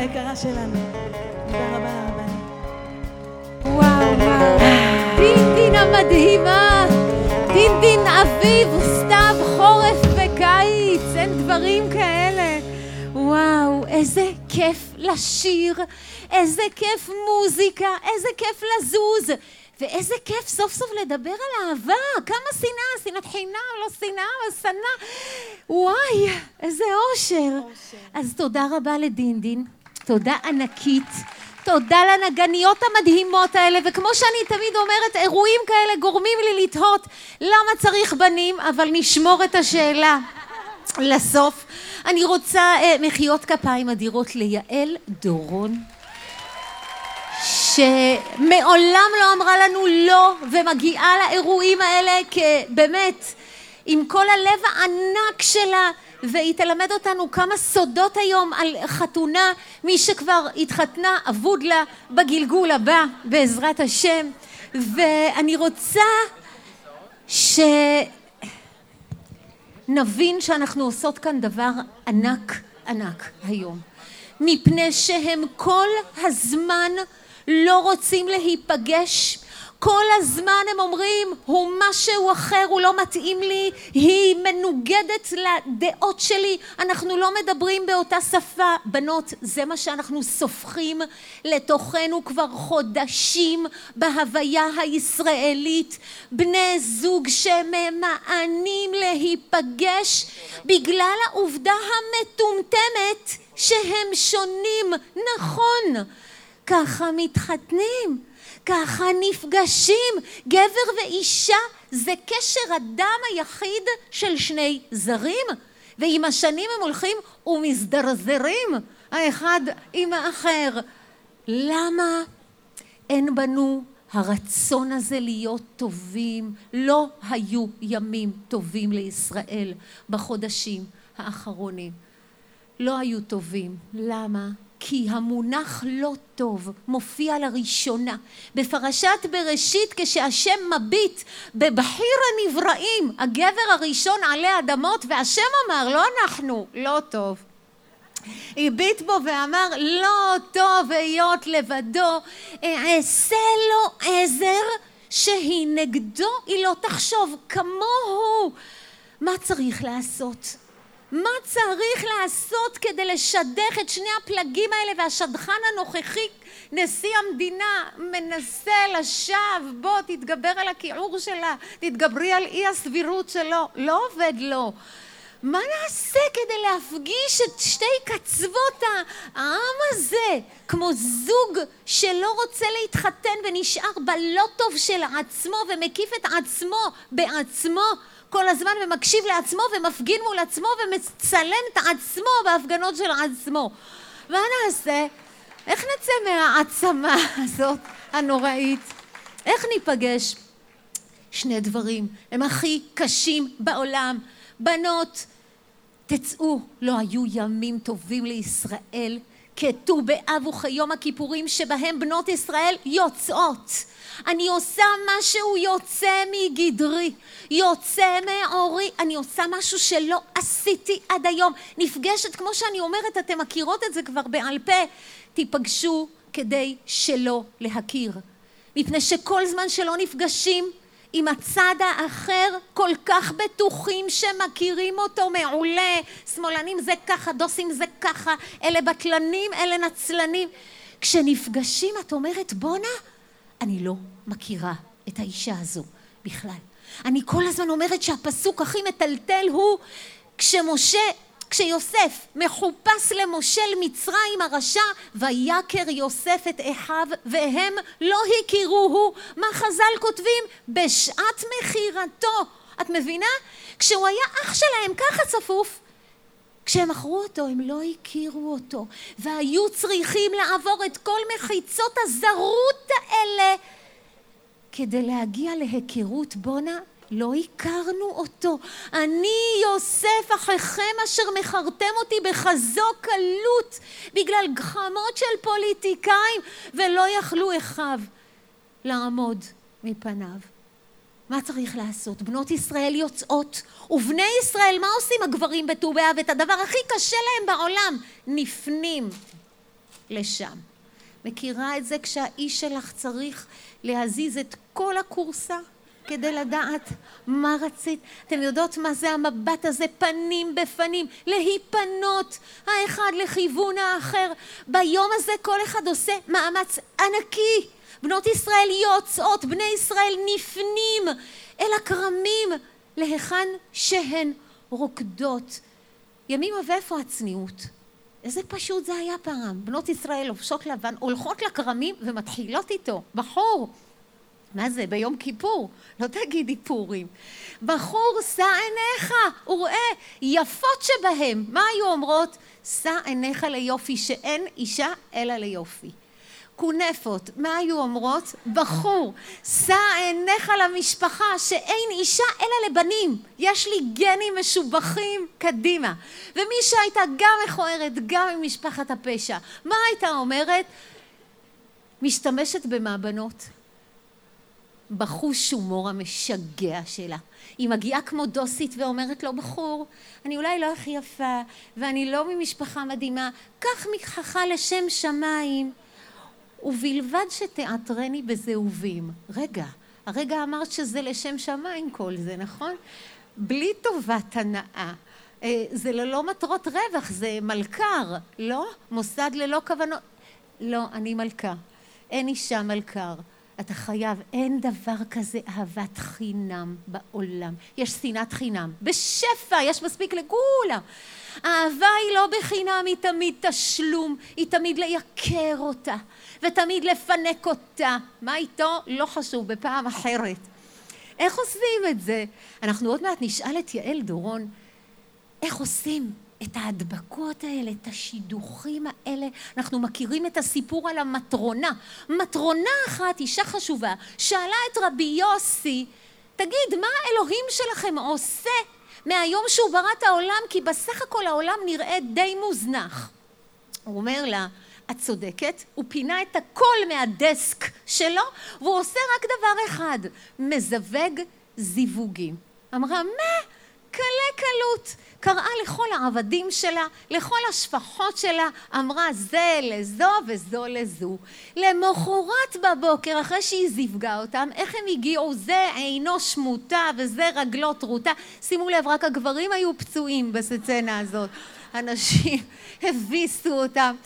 היקרה שלנו. תודה רבה רבה. וואו וואו. דין המדהימה. דין אביב, סתיו, חורף וקיץ. אין דברים כאלה. וואו, איזה כיף לשיר. איזה כיף מוזיקה. איזה כיף לזוז. ואיזה כיף סוף סוף לדבר על אהבה. כמה שנאה, שנאת חינם, לא שנאה, ושנאה. וואי, איזה אושר. אז תודה רבה לדין. תודה ענקית. תודה לנגניות המדהימות האלה, וכמו שאני תמיד אומרת, אירועים כאלה גורמים לי לתהות למה צריך בנים, אבל נשמור את השאלה לסוף. אני רוצה מחיאות כפיים אדירות ליעל דורון, שמעולם לא אמרה לנו לא, ומגיעה לאירועים האלה כבאמת עם כל הלב הענק שלה, והיא תלמד אותנו כמה סודות היום על חתונה. מי שכבר התחתנה אבוד לה בגלגול הבא בעזרת השם. ואני רוצה שנבין שאנחנו עושות כאן דבר ענק היום, מפני שהם כל הזמן לא רוצים להיפגש. כל הזמן הם אומרים, הוא משהו אחר, הוא לא מתאים לי, היא מנוגדת לדעות שלי, אנחנו לא מדברים באותה שפה. בנות, זה מה שאנחנו סופחים לתוכנו כבר חודשים בהוויה הישראלית. בני זוג שממאנים להיפגש בגלל העובדה המטומטמת שהם שונים. נכון, ככה מתחתנים, ככה נפגשים. גבר ואישה זה קשר הדם היחיד של שני זרים, ועם השנים הם הולכים ומזדרזרים האחד עם האחר. למה אין בנו הרצון הזה להיות טובים? לא היו ימים טובים לישראל בחודשים האחרונים. לא היו טובים. למה? כי המונח לא טוב מופיע לראשונה בפרשת בראשית, כשהשם מביט בבחיר הנבראים, הגבר הראשון עלי אדמות, והשם אמר, לא אנחנו, לא טוב. הביט בו ואמר, לא טוב היות לבדו, אעשה לו עזר שהיא נגדו, היא לא תחשוב כמוהו. מה צריך לעשות? מה צריך לעשות כדי לשדך את שני הפלגים האלה? והשדכן הנוכחי, נשיא המדינה, מנסה לשווא, בוא תתגבר על הכיעור שלה, תתגברי על אי הסבירות שלו. לא עובד לו. מה נעשה כדי להפגיש את שתי קצוות העם הזה? כמו זוג שלא רוצה להתחתן ונשאר בלא טוב של עצמו ומקיף את עצמו בעצמו כל הזמן ומקשיב לעצמו ומפגין מול עצמו ומצלם את עצמו בהפגנות של עצמו. מה נעשה? איך נצא מהעצמה הזאת הנוראית? איך ניפגש? שני דברים הם הכי קשים בעולם. בנות, תצאו, לא היו ימים טובים לישראל כט"ו באב וכיום הכיפורים שבהם בנות ישראל יוצאות. אני עושה משהו יוצא מגדרי, יוצא מאורי, אני עושה משהו שלא עשיתי עד היום. נפגשת, כמו שאני אומרת, אתם מכירות את זה כבר בעל פה, תיפגשו כדי שלא להכיר. מפני שכל זמן שלא נפגשים עם הצד האחר, כל כך בטוחים שמכירים אותו מעולה. שמאלנים זה ככה, דוסים זה ככה, אלה בטלנים, אלה נצלנים. כשנפגשים את אומרת, בונה, אני לא מכירה את האישה הזו בכלל. אני כל הזמן אומרת שהפסוק הכי מטלטל הוא כשיוסף מחופש למושל מצרים הרשע, ויקר יוסף את אחיו והם לא הכירוהו. מה חז"ל כותבים? בשעת מכירתו. את מבינה? כשהוא היה אח שלהם ככה צפוף, כשהם מכרו אותו הם לא הכירו אותו, והיו צריכים לעבור את כל מחיצות הזרות האלה כדי להגיע להיכרות. בונה, לא הכרנו אותו. אני יוסף אחיכם אשר מכרתם אותי בכזו קלות בגלל גחמות של פוליטיקאים, ולא יכלו אחיו לעמוד מפניו. מה צריך לעשות? בנות ישראל יוצאות, ובני ישראל, מה עושים הגברים בט"ו באב? את הדבר הכי קשה להם בעולם, נפנים. לשם. מכירה את זה כשהאיש שלך צריך להזיז את כל הקורסה כדי לדעת מה רצית? אתם יודעות מה זה המבט הזה, פנים בפנים, להיפנות האחד לכיוון האחר. ביום הזה כל אחד עושה מאמץ ענקי. בנות ישראל יוצאות, בני ישראל נפנים אל הכרמים להיכן שהן רוקדות. ימימה, ואיפה הצניעות? איזה פשוט זה היה פעם. בנות ישראל לובשות לבן, הולכות לכרמים ומתחילות איתו. בחור, מה זה? ביום כיפור, לא תגידי פורים. בחור, שא עיניך, וראה, יפות שבהם. מה היו אומרות? שא עיניך ליופי, שאין אישה אלא ליופי. כונפות, מה היו אומרות? בחור, שא עיניך למשפחה, שאין אישה אלא לבנים. יש לי גנים משובחים קדימה. ומי שהייתה גם מכוערת, גם עם משפחת הפשע, מה הייתה אומרת? משתמשת במעבנות. בחוש הומור המשגע שלה. היא מגיעה כמו דוסית ואומרת לו, בחור, אני אולי לא הכי יפה, ואני לא ממשפחה מדהימה, כך מכחה לשם שמיים, ובלבד שתיאטרני בזהובים. רגע, הרגע אמרת שזה לשם שמיים כל זה, נכון? בלי טובת הנאה. זה ללא מטרות רווח, זה מלכר, לא? מוסד ללא כוונות. לא, אני מלכה. אין אישה מלכר. אתה חייב, אין דבר כזה אהבת חינם בעולם. יש שנאת חינם. בשפע, יש מספיק לכולם. האהבה היא לא בחינם, היא תמיד תשלום, היא תמיד לייקר אותה, ותמיד לפנק אותה. מה איתו? לא חשוב, בפעם אחרת. איך עושים את זה? אנחנו עוד מעט נשאל את יעל דורון, איך עושים את ההדבקות האלה, את השידוכים האלה? אנחנו מכירים את הסיפור על המטרונה. מטרונה אחת, אישה חשובה, שאלה את רבי יוסי, תגיד, מה האלוהים שלכם עושה מהיום שהוא ברא את העולם? כי בסך הכל העולם נראה די מוזנח. הוא אומר לה, את צודקת, הוא פינה את הכל מהדסק שלו, והוא עושה רק דבר אחד, מזווג זיווגים. אמרה, מה? קלה קלות. קראה לכל העבדים שלה, לכל השפחות שלה, אמרה זה לזו וזו לזו. למחרת בבוקר, אחרי שהיא זיווגה אותם, איך הם הגיעו? זה עינו שמוטה וזה רגלו טרוטה. שימו לב, רק הגברים היו פצועים בסצנה הזאת. אנשים הביסו אותם.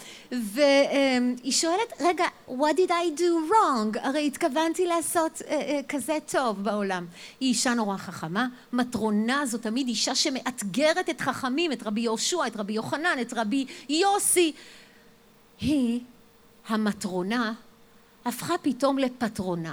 והיא שואלת, רגע, what did I do wrong? הרי התכוונתי לעשות כזה טוב בעולם. היא אישה נורא חכמה. מטרונה זו תמיד אישה שמאתגרת את חכמים, את רבי יהושע, את רבי יוחנן, את רבי יוסי. היא, המטרונה, הפכה פתאום לפטרונה.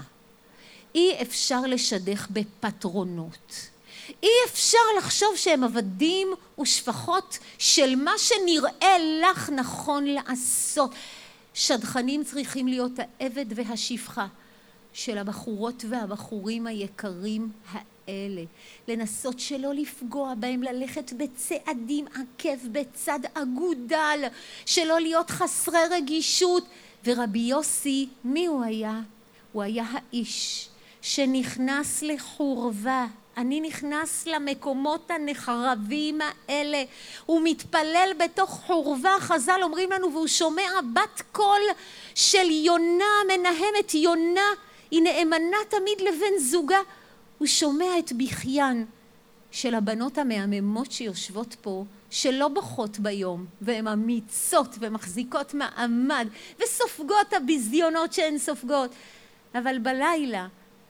אי אפשר לשדך בפטרונות. אי אפשר לחשוב שהם עבדים ושפחות של מה שנראה לך נכון לעשות. שדכנים צריכים להיות העבד והשפחה של הבחורות והבחורים היקרים האלה. לנסות שלא לפגוע בהם, ללכת בצעדים עקב בצד אגודל, שלא להיות חסרי רגישות. ורבי יוסי, מי הוא היה? הוא היה האיש שנכנס לחורבה. אני נכנס למקומות הנחרבים האלה, הוא מתפלל בתוך חורבה, חז"ל אומרים לנו, והוא שומע בת קול של יונה, מנהמת יונה, היא נאמנה תמיד לבן זוגה, הוא שומע את בכיין של הבנות המהממות שיושבות פה, שלא בוכות ביום, והן אמיצות ומחזיקות מעמד, וסופגות הביזיונות שהן סופגות, אבל בלילה,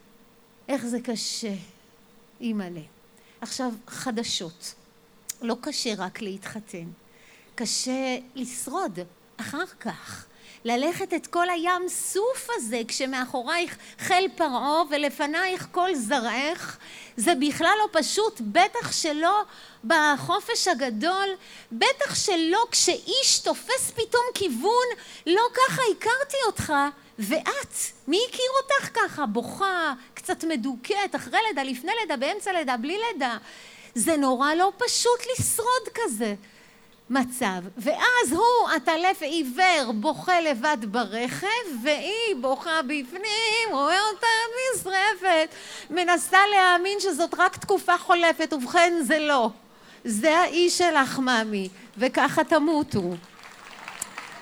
איך זה קשה. אימא'לה. עכשיו, חדשות. לא קשה רק להתחתן. קשה לשרוד אחר כך. ללכת את כל הים סוף הזה, כשמאחורייך חיל פרעה ולפנייך כל זרעך, זה בכלל לא פשוט, בטח שלא בחופש הגדול, בטח שלא כשאיש תופס פתאום כיוון, לא ככה הכרתי אותך, ואת, מי הכיר אותך ככה? בוכה, קצת מדוכאת, אחרי לידה, לפני לידה, באמצע לידה, בלי לידה. זה נורא לא פשוט לשרוד כזה מצב. ואז הוא, עטלף עיוור, בוכה לבד ברכב, והיא בוכה בפנים, רואה אותה נשרפת, מנסה להאמין שזאת רק תקופה חולפת, ובכן זה לא. זה האיש שלך, ממי, וככה תמותו.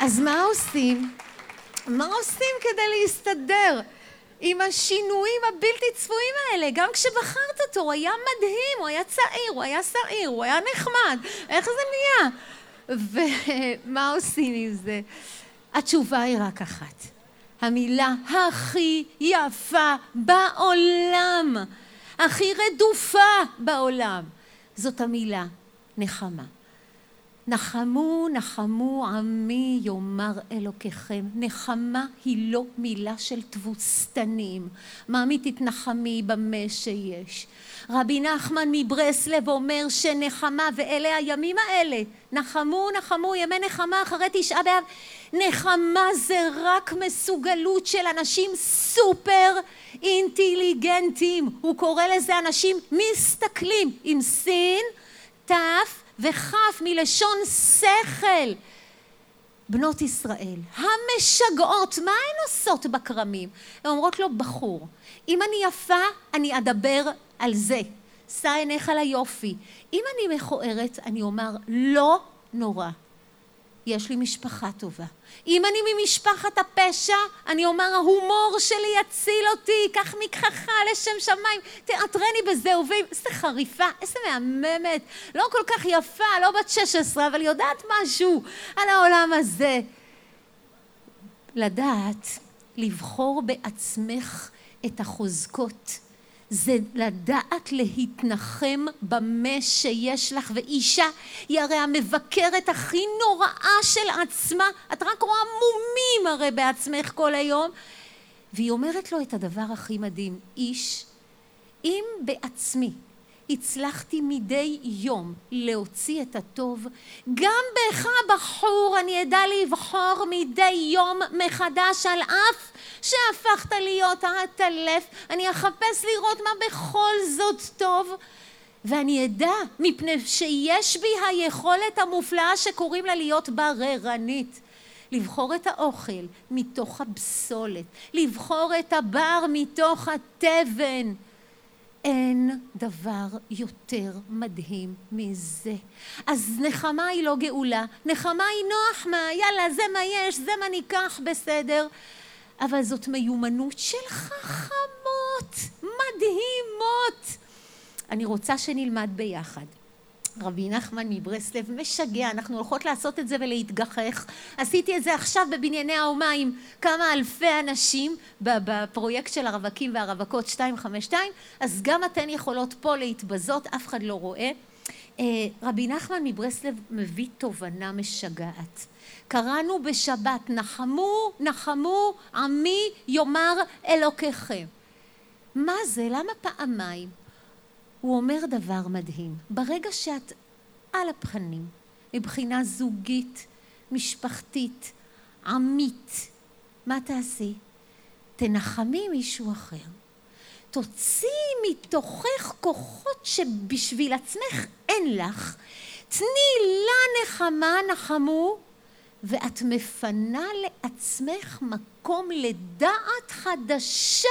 אז מה עושים? מה עושים כדי להסתדר עם השינויים הבלתי צפויים האלה? גם כשבחרת אותו, הוא היה מדהים, הוא היה צעיר, הוא היה שעיר, הוא היה נחמד. איך זה נהיה? ומה עושים עם זה? התשובה היא רק אחת. המילה הכי יפה בעולם, הכי רדופה בעולם, זאת המילה נחמה. נחמו, נחמו עמי יאמר אלוקיכם. נחמה היא לא מילה של תבוסתנים. ממי תתנחמי במה שיש. רבי נחמן מברסלב אומר שנחמה, ואלה הימים האלה, נחמו, נחמו, ימי נחמה אחרי תשעה באב. נחמה זה רק מסוגלות של אנשים סופר אינטליגנטים. הוא קורא לזה אנשים מסתכלים עם סין, תף וחף מלשון שכל. בנות ישראל המשגעות, מה הן עושות בכרמים? הן אומרות לו, בחור, אם אני יפה אני אדבר על זה, שא עיניך ליופי. אם אני מכוערת אני אומר, לא נורא, יש לי משפחה טובה. אם אני ממשפחת הפשע, אני אומר, ההומור שלי יציל אותי, קח מכחך לשם שמיים, תעטרני בזה ובאים. איזה חריפה, איזה מהממת, לא כל כך יפה, לא בת 16, אבל יודעת משהו על העולם הזה. לדעת, לבחור בעצמך את החוזקות, זה לדעת להתנחם במה שיש לך. ואישה היא הרי המבקרת הכי נוראה של עצמה, את רק רואה מומים הרי בעצמך כל היום. והיא אומרת לו את הדבר הכי מדהים, איש, אם בעצמי הצלחתי מדי יום להוציא את הטוב, גם בך בחור אני אדע לבחור מדי יום מחדש, על אף שהפכת להיות העטלף, אני אחפש לראות מה בכל זאת טוב, ואני אדע מפני שיש בי היכולת המופלאה שקוראים לה להיות בררנית, לבחור את האוכל מתוך הפסולת, לבחור את הבר מתוך התבן. אין דבר יותר מדהים מזה. אז נחמה היא לא גאולה, נחמה היא נוח מה, יאללה זה מה יש, זה מה ניקח, בסדר. אבל זאת מיומנות של חכמות, מדהימות. אני רוצה שנלמד ביחד. רבי נחמן מברסלב משגע, אנחנו הולכות לעשות את זה ולהתגחך. עשיתי את זה עכשיו בבנייני האומה עם כמה אלפי אנשים בפרויקט של הרווקים והרווקות 252, אז גם אתן יכולות פה להתבזות, אף אחד לא רואה. רבי נחמן מברסלב מביא תובנה משגעת. קראנו בשבת, נחמו, נחמו עמי יאמר אלוקיכם. מה זה? למה פעמיים? הוא אומר דבר מדהים. ברגע שאת על הפנים, מבחינה זוגית, משפחתית, עמית, מה תעשי? תנחמי מישהו אחר. תוציאי מתוכך כוחות שבשביל עצמך אין לך. תני לה נחמה, נחמו, ואת מפנה לעצמך מקום לדעת חדשה,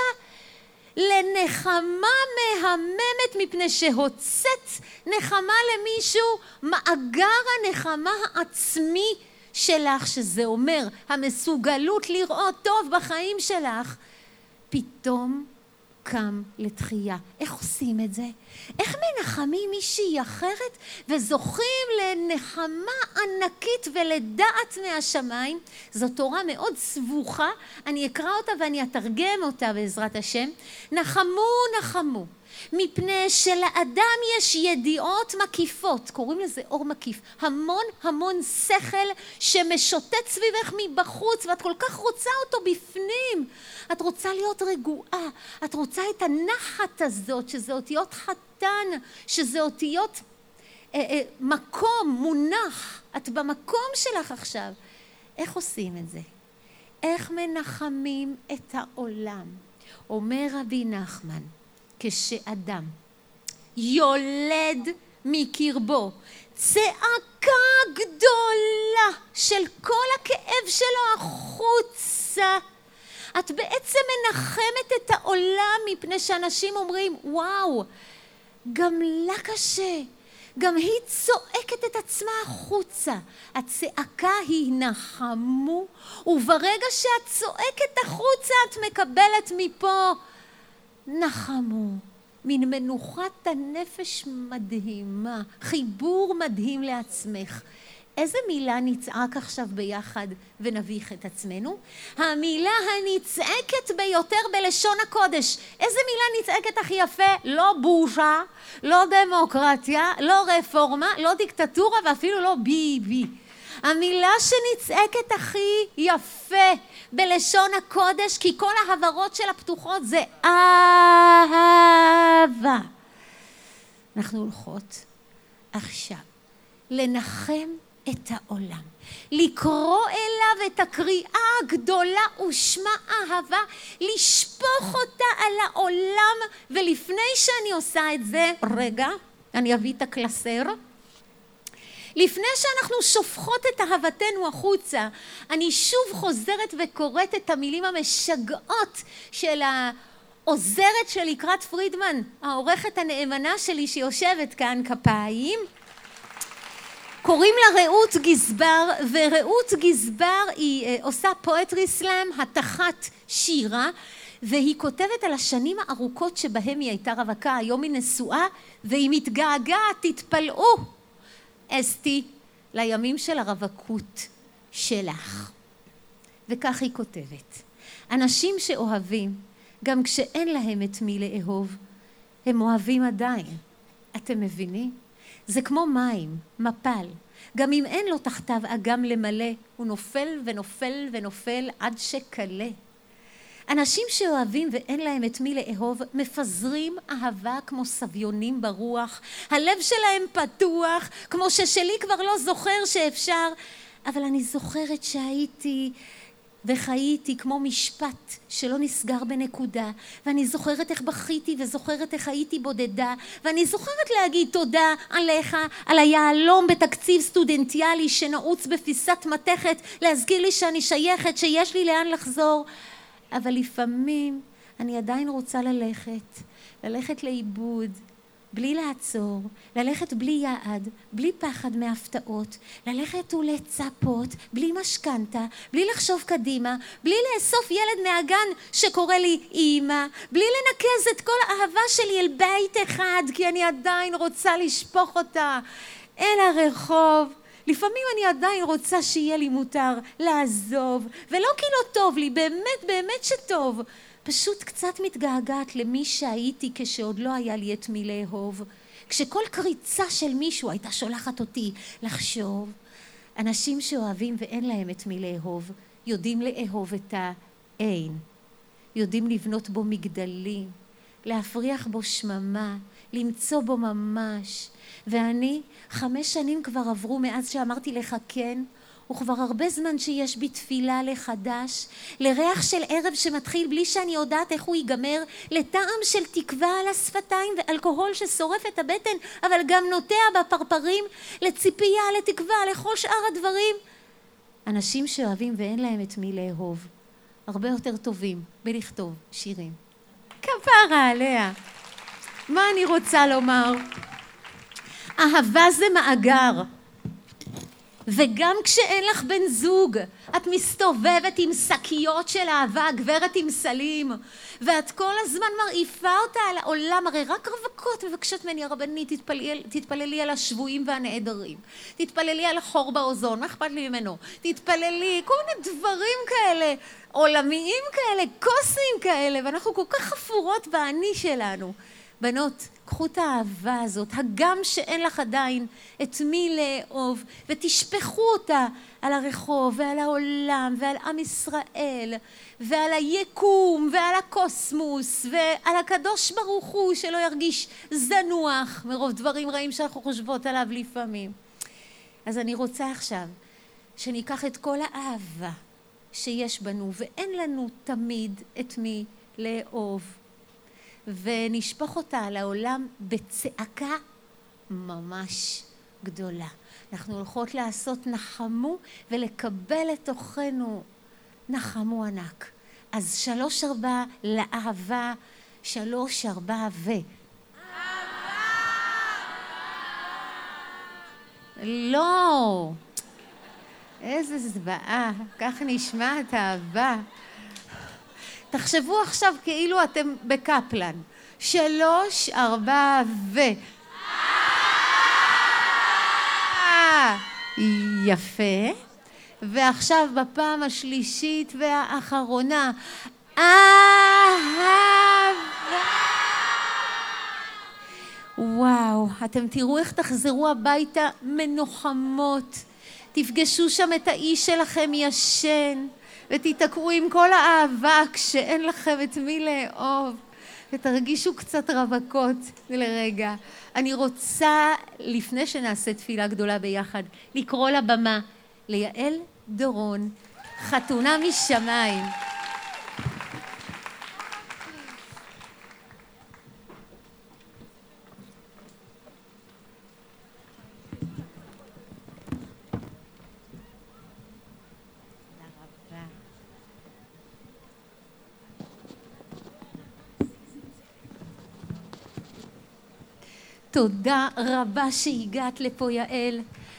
לנחמה מהממת, מפני שהוצאת נחמה למישהו, מאגר הנחמה העצמי שלך, שזה אומר המסוגלות לראות טוב בחיים שלך, פתאום קם לתחייה. איך עושים את זה? איך מנחמים מישהי אחרת וזוכים לנחמה ענקית ולדעת מהשמיים? זו תורה מאוד סבוכה, אני אקרא אותה ואני אתרגם אותה בעזרת השם. נחמו, נחמו, מפני שלאדם יש ידיעות מקיפות, קוראים לזה אור מקיף, המון המון שכל שמשוטט סביבך מבחוץ, ואת כל כך רוצה אותו בפנים. את רוצה להיות רגועה, את רוצה את הנחת הזאת, שזה אותיות חתן, שזה אותיות מקום, מונח, את במקום שלך עכשיו. איך עושים את זה? איך מנחמים את העולם? אומר רבי נחמן, כשאדם יולד מקרבו צעקה גדולה של כל הכאב שלו החוצה, את בעצם מנחמת את העולם, מפני שאנשים אומרים, וואו, גם לה קשה, גם היא צועקת את עצמה החוצה. הצעקה היא נחמו, וברגע שאת צועקת החוצה את מקבלת מפה נחמו. מין מנוחת הנפש מדהימה, חיבור מדהים לעצמך. איזה מילה נצעק עכשיו ביחד ונביך את עצמנו? המילה הנצעקת ביותר בלשון הקודש. איזה מילה נצעקת הכי יפה? לא בושה, לא דמוקרטיה, לא רפורמה, לא דיקטטורה ואפילו לא ביבי. המילה שנצעקת הכי יפה בלשון הקודש, כי כל ההברות שלה פתוחות, זה אהבה. אנחנו הולכות עכשיו לנחם את העולם, לקרוא אליו את הקריאה הגדולה ושמה אהבה, לשפוך אותה על העולם. ולפני שאני עושה את זה, רגע, אני אביא את הקלסר. לפני שאנחנו שופכות את אהבתנו החוצה, אני שוב חוזרת וקוראת את המילים המשגעות של העוזרת של לקראת פרידמן, העורכת הנאמנה שלי שיושבת כאן, כפיים. קוראים לה רעות גזבר, ורעות גזבר היא עושה פואטרי סלאם, התחת שירה, והיא כותבת על השנים הארוכות שבהם היא הייתה רווקה. היום היא נשואה והיא מתגעגעת, תתפלאו אסתי לימים של הרווקות שלך. וכך היא כותבת: אנשים שאוהבים גם כשאין להם את מי לאהוב, הם אוהבים עדיין. אתם מבינים? זה כמו מים, מפל. גם אם אין לו תחתיו אגם למלא, הוא נופל ונופל ונופל עד שקלה. אנשים שאוהבים ואין להם את מי לאהוב, מפזרים אהבה כמו סביונים ברוח. הלב שלהם פתוח, כמו ששלי כבר לא זוכר שאפשר. אבל אני זוכרת שהייתי וחייתי כמו משפט שלא נסגר בנקודה, ואני זוכרת איך בכיתי וזוכרת איך הייתי בודדה, ואני זוכרת להגיד תודה עליך, על היעלום בתקציב סטודנטיאלי שנעוץ בפיסת מתכת, להזכיר לי שאני שייכת, שיש לי לאן לחזור. אבל לפעמים אני עדיין רוצה ללכת לאיבוד, בלי לעצור, ללכת בלי יעד, בלי פחד מהפתעות, ללכת ולצפות, בלי משכנתה, בלי לחשוב קדימה, בלי לאסוף ילד מהגן שקורא לי אימא, בלי לנקז את כל האהבה שלי אל בית אחד, כי אני עדיין רוצה לשפוך אותה אל הרחוב. לפעמים אני עדיין רוצה שיהיה לי מותר לעזוב, ולא כי לא טוב לי, באמת באמת שטוב. פשוט קצת מתגעגעת למי שהייתי כשעוד לא היה לי את מי לאהוב. כשכל קריצה של מישהו הייתה שולחת אותי לחשוב. אנשים שאוהבים ואין להם את מי לאהוב, יודעים לאהוב את האין. יודעים לבנות בו מגדלים, להפריח בו שממה, למצוא בו ממש. ואני, 5 שנים כבר עברו מאז שאמרתי לך כן, וכבר הרבה זמן שיש בי תפילה לחדש, לריח של ערב שמתחיל בלי שאני יודעת איך הוא ייגמר, לטעם של תקווה על השפתיים ואלכוהול ששורף את הבטן, אבל גם נוטע בפרפרים, לציפייה, לתקווה, לכל שאר הדברים. אנשים שאוהבים ואין להם את מי לאהוב, הרבה יותר טובים בלכתוב שירים. כפרה עליה. מה אני רוצה לומר? אהבה זה מאגר. וגם כשאין לך בן זוג, את מסתובבת עם שקיות של אהבה, גברת עם סלים, ואת כל הזמן מרעיפה אותה על העולם. הרי רק רווקות מבקשות ממני, הרבנית, תתפללי על השבויים והנעדרים, תתפללי על החור באוזון, מה אכפת לי ממנו, תתפללי, כל מיני דברים כאלה, עולמיים כאלה, קוסמיים כאלה, ואנחנו כל כך חפורות באני שלנו. בנות, קחו את האהבה הזאת, הגם שאין לך עדיין את מי לאהוב, ותשפכו אותה על הרחוב ועל העולם ועל עם ישראל ועל היקום ועל הקוסמוס ועל הקדוש ברוך הוא, שלא ירגיש זנוח מרוב דברים רעים שאנחנו חושבות עליו לפעמים. אז אני רוצה עכשיו שניקח את כל האהבה שיש בנו ואין לנו תמיד את מי לאהוב, ונשפוך אותה על העולם בצעקה ממש גדולה. אנחנו הולכות לעשות נחמו ולקבל לתוכנו נחמו ענק. אז 3-4 לאהבה, 3-4 ו... לא. איזה זוועה, כך נשמעת אהבה. תחשבו עכשיו כאילו אתם בקפלן. 3, 4 ו... יפה. ועכשיו בפעם השלישית והאחרונה. אהבה. וואו, אתם תראו איך תחזרו הביתה מנוחמות. תפגשו שם את האיש שלכם ישן, ותתעקרו עם כל האהבה כשאין לכם את מי לאהוב, ותרגישו קצת רווקות לרגע. אני רוצה, לפני שנעשה תפילה גדולה ביחד, לקרוא לבמה ליעל דורון, חתונה משמיים. תודה רבה שהגעת לפה, יעל.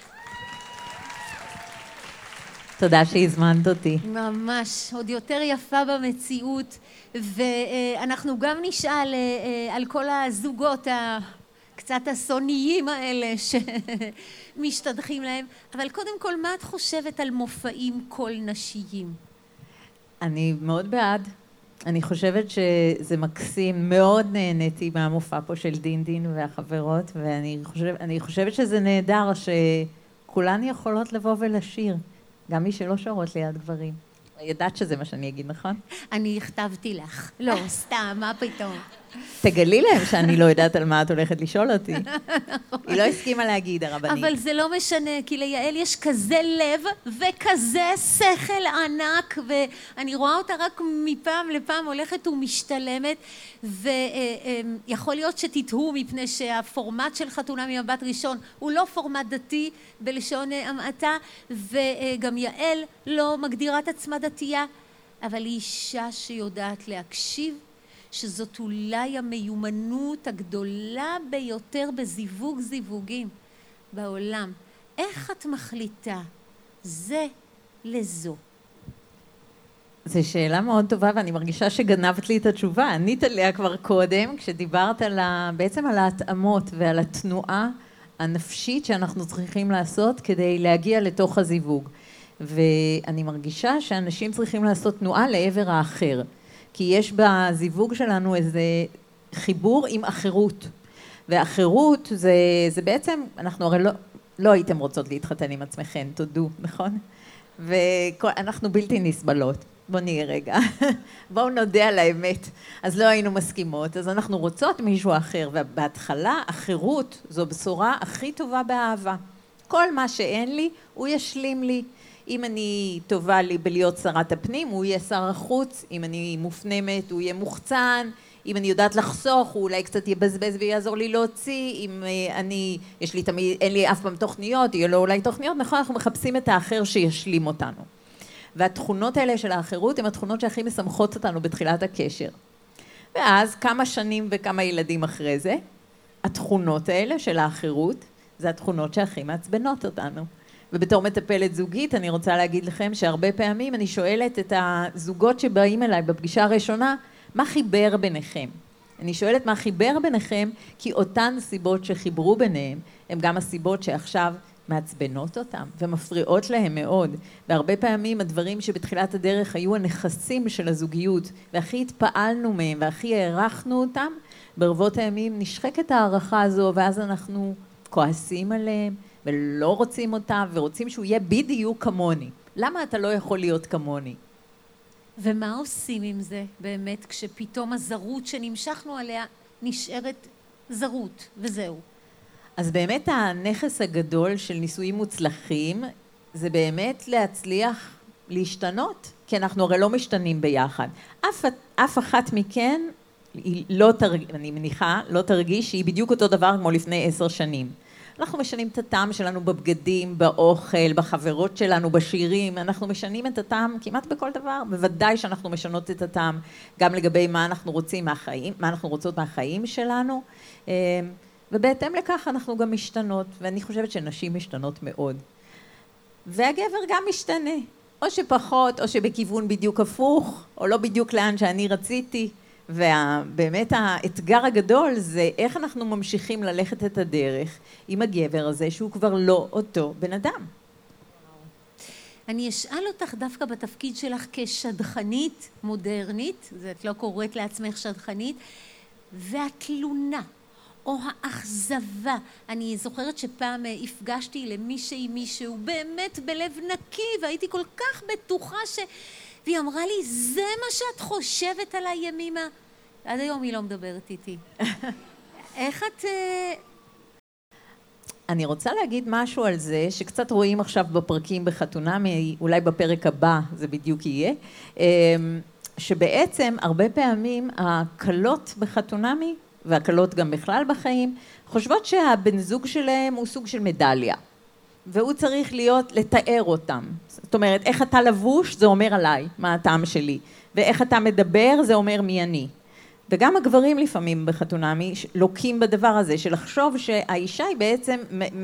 תודה שהזמנת אותי. ממש, עוד יותר יפה במציאות, ואנחנו גם נשאל על כל הזוגות הקצת אסוניים האלה שמשתדכים להם, אבל קודם כל, מה את חושבת על מופעים קול נשיים? אני מאוד בעד. אני חושבת שזה מקסים, מאוד נהניתי מהמופע פה של דין והחברות, ואני חושבת שזה נהדר שכולן יכולות לבוא ולשיר, גם מי שלא שרות ליד גברים. ידעת שזה מה שאני אגיד, נכון? אני הכתבתי לך. לא, סתם, מה פתאום? תגלי להם שאני לא יודעת על מה את הולכת לשאול אותי. היא לא הסכימה להגיד, הרבנית. אבל זה לא משנה, כי ליעל יש כזה לב וכזה שכל ענק, ואני רואה אותה רק מפעם לפעם הולכת ומשתלמת, ויכול להיות שתתהו מפני שהפורמט של חתונה ממבט ראשון הוא לא פורמט דתי בלשון המעטה, וגם יעל לא מגדירה את עצמה דתייה, אבל היא אישה שיודעת להקשיב, שזאת אולי המיומנות הגדולה ביותר בזיווג זיווגים בעולם. איך את מחליטה זה לזו? זו שאלה מאוד טובה, ואני מרגישה שגנבת לי את התשובה. ענית עליה כבר קודם, כשדיברת בעצם על ההתאמות ועל התנועה הנפשית שאנחנו צריכים לעשות כדי להגיע לתוך הזיווג. ואני מרגישה שאנשים צריכים לעשות תנועה לעבר האחר. כי יש בזיווג שלנו איזה חיבור עם אחרות. והאחרות זה בעצם, אנחנו הרי לא הייתם רוצות להתחתן עם עצמכם, תודו, נכון? ואנחנו בלתי נסבלות. בואו נהיה רגע. בואו נודה על האמת. אז לא היינו מסכימות, אז אנחנו רוצות מישהו אחר. ובהתחלה, אחרות זו בשורה הכי טובה באהבה. כל מה שאין לי, הוא ישלים לי. אם אני טובה לי בלהיות שרת הפנים, הוא יהיה שר החוץ. אם אני מופנמת, הוא יהיה מוחצן. אם אני יודעת לחסוך, הוא אולי קצת יבזבז ויעזור לי להוציא. אם אין לי אף פעם תוכניות, יהיה לו אולי תוכניות. נכון, אנחנו מחפשים את האחר שישלים אותנו. והתכונות האלה של האחרות הן התכונות שהכי משמחות אותנו בתחילת הקשר. ואז כמה שנים וכמה ילדים אחרי זה, התכונות האלה של האחרות, זה התכונות שהכי מעצבנות אותנו. ובתור מטפלת זוגית, אני רוצה להגיד לכם שהרבה פעמים אני שואלת את הזוגות שבאים אליי בפגישה הראשונה, מה חיבר ביניכם? אני שואלת מה חיבר ביניכם, כי אותן סיבות שחיברו ביניהם, הן גם הסיבות שעכשיו מעצבנות אותם ומפריעות להם מאוד. והרבה פעמים הדברים שבתחילת הדרך היו הנכסים של הזוגיות, והכי התפעלנו מהם והכי הערכנו אותם, ברבות הימים נשחקת הערכה הזו, ואז אנחנו כועסים עליהם, ולא רוצים אותם, ורוצים שהוא יהיה בדיוק כמוני. למה אתה לא יכול להיות כמוני? ומה עושים עם זה באמת, כשפתאום הזרות שנמשכנו עליה נשארת זרות, וזהו? אז באמת הנכס הגדול של נישואים מוצלחים, זה באמת להצליח להשתנות, כי אנחנו הרי לא משתנים ביחד. אף אחת מכן, אני מניחה, לא תרגיש שהיא בדיוק אותו דבר כמו לפני 10 שנים. אנחנו משנים את הטעם שלנו בבגדים, באוכל, בחברות שלנו, בשירים, אנחנו משנים את הטעם כמעט בכל דבר, בוודאי שאנחנו משנות את הטעם גם לגבי מה אנחנו רוצים מהחיים, מה אנחנו רוצות מהחיים שלנו, ובהתאם לכך אנחנו גם משתנות, ואני חושבת שנשים משתנות מאוד. והגבר גם משתנה, או שפחות, או שבכיוון בדיוק הפוך, או לא בדיוק לאן שאני רציתי. ובאמת האתגר הגדול זה איך אנחנו ממשיכים ללכת את הדרך עם הגבר הזה שהוא כבר לא אותו בן אדם. אני אשאל אותך דווקא בתפקיד שלך כשדכנית מודרנית, את לא קוראת לעצמך שדכנית, והתלונה או האכזבה. אני זוכרת שפעם הפגשתי מישהו באמת בלב נקי, והייתי כל כך בטוחה והיא אמרה לי, זה מה שאת חושבת עליי ימימה? עד היום היא לא מדברת איתי. איך את... אני רוצה להגיד משהו על זה, שקצת רואים עכשיו בפרקים בחתונמי, אולי בפרק הבא זה בדיוק יהיה, שבעצם הרבה פעמים הקלות בחתונמי, והקלות גם בכלל בחיים, חושבות שהבן זוג שלהם הוא סוג של מדליה. והוא צריך לתאר אותם. זאת אומרת, איך אתה לבוש זה אומר עליי, מה הטעם שלי. ואיך אתה מדבר זה אומר מי אני. וגם הגברים לפעמים בחתונמי לוקים בדבר הזה, של לחשוב שהאישה היא בעצם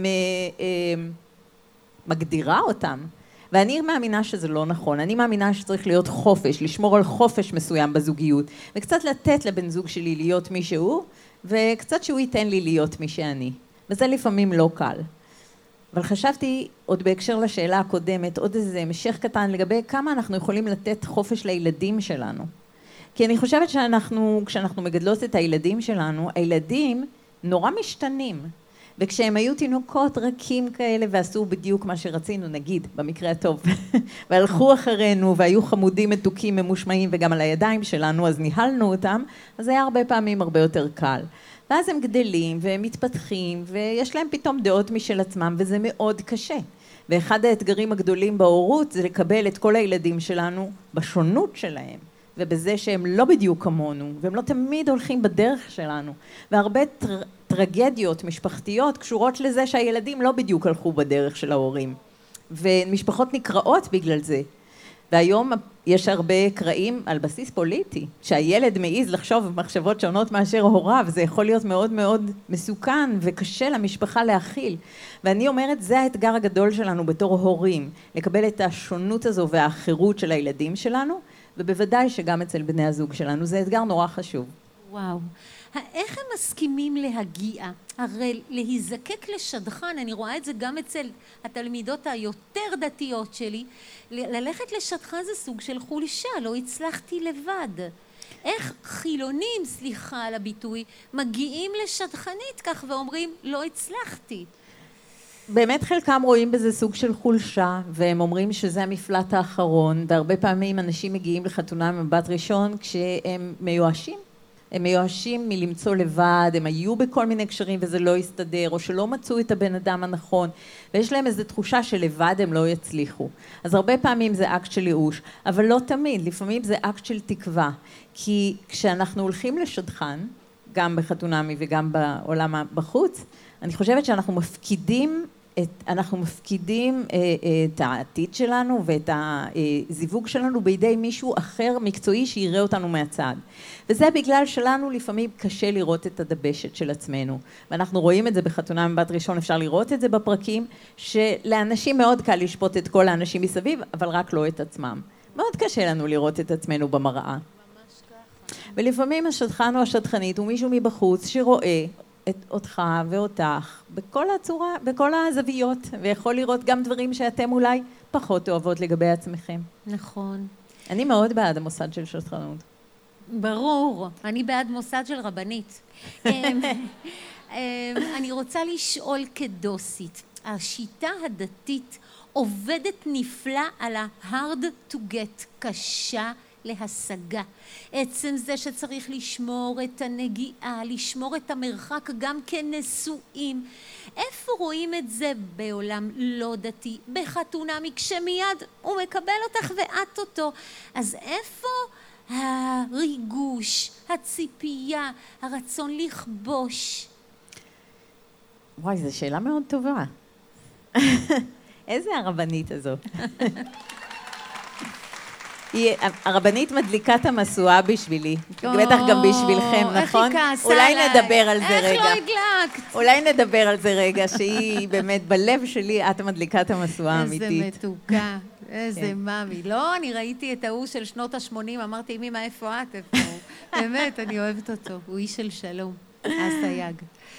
מגדירה אותם. ואני מאמינה שזה לא נכון. אני מאמינה שצריך להיות חופש, לשמור על חופש מסוים בזוגיות. וקצת לתת לבן זוג שלי להיות מי שהוא, וקצת שהוא ייתן לי להיות מי שאני. וזה לפעמים לא קל. אבל חשבתי עוד בהקשר לשאלה הקודמת, עוד איזה משך קטן לגבי כמה אנחנו יכולים לתת חופש לילדים שלנו. כי אני חושבת כשאנחנו מגדלות את הילדים שלנו, הילדים נורא משתנים. וכשהם היו תינוקות רכים כאלה ועשו בדיוק מה שרצינו, נגיד, במקרה הטוב, והלכו אחרינו והיו חמודים, מתוקים, ממושמעים וגם על הידיים שלנו, אז ניהלנו אותם, אז זה היה הרבה פעמים הרבה יותר קל. ואז הם גדלים והם מתפתחים ויש להם פתאום דעות משל עצמם וזה מאוד קשה. ואחד האתגרים הגדולים בהורות זה לקבל את כל הילדים שלנו בשונות שלהם. ובזה שהם לא בדיוק כמונו, והם לא תמיד הולכים בדרך שלנו. והרבה טרגדיות משפחתיות קשורות לזה שהילדים לא בדיוק הלכו בדרך של ההורים. ומשפחות נקראות בגלל זה. והיום יש הרבה קרעים על בסיס פוליטי, שהילד מעיז לחשוב במחשבות שונות מאשר הוריו, זה יכול להיות מאוד מאוד מסוכן וקשה למשפחה להכיל. ואני אומרת, זה האתגר הגדול שלנו בתור הורים, לקבל את השונות הזו והאחרות של הילדים שלנו, ובוודאי שגם אצל בני הזוג שלנו, זה אתגר נורא חשוב. וואו. איך הם מסכימים להגיע? הרי להיזקק לשדכן, אני רואה את זה גם אצל התלמידות היותר דתיות שלי, ללכת לשדכן זה סוג של חולשה, לא הצלחתי לבד. איך חילונים, סליחה על הביטוי, מגיעים לשדכנית כך ואומרים, לא הצלחתי. באמת חלקם רואים בזה סוג של חולשה, והם אומרים שזה המפלט האחרון, והרבה פעמים אנשים מגיעים לחתונה ממבט ראשון כשהם מיואשים. הם מיואשים מלמצוא לבד, הם היו בכל מיני קשרים וזה לא יסתדר, או שלא מצאו את הבן אדם הנכון, ויש להם איזו תחושה שלבד הם לא יצליחו. אז הרבה פעמים זה אקט של ייאוש, אבל לא תמיד, לפעמים זה אקט של תקווה. כי כשאנחנו הולכים לשדכן, גם בחתונמי וגם בעולם בחוץ, אני חושבת שאנחנו מפקידים את העתיד שלנו ואת הזיווג שלנו בידי מישהו אחר מקצועי שיראה אותנו מהצד. וזה בגלל שלנו לפעמים קשה לראות את הדבשת של עצמנו. ואנחנו רואים את זה בחתונה מבט ראשון, אפשר לראות את זה בפרקים, שלאנשים מאוד קל לשפוט את כל האנשים מסביב, אבל רק לא את עצמם. מאוד קשה לנו לראות את עצמנו במראה. ולפעמים השדכן או השדכנית הוא מישהו מבחוץ שרואה אותך ואותך בכל הצורה, בכל הזוויות, ויכול לראות גם דברים שאתם אולי פחות אוהבות לגבי עצמכם. נכון. אני מאוד בעד המוסד של שדכנות. ברור, אני בעד מוסד של רבנית. אני רוצה לשאול כדוסית, השיטה הדתית עובדת נפלא על ה-hard to get, קשה להשגה. עצם זה שצריך לשמור את הנגיעה, לשמור את המרחק גם כנשואים. איפה רואים את זה בעולם לא דתי, בחתונמי, כשמיד הוא מקבל אותך ואת אותו? אז איפה הריגוש, הציפייה, הרצון לכבוש? וואי, זו שאלה מאוד טובה. איזה הרבנית הזו? הרבנית מדליקה את המשואה בשבילי, בטח גם בשבילכם, נכון? איך היא כעסה אולי עליי. נדבר על זה רגע. איך לא הדלקת? אולי נדבר על זה רגע, שהיא באמת בלב שלי, את מדליקה את המשואה האמיתית. איזה מתוקה, איזה מאמי. לא, אני ראיתי את ההוא של שנות ה-80, אמרתי, אמא, איפה את? איפה הוא? באמת, אני אוהבת אותו. הוא איש של שלום, הסייג.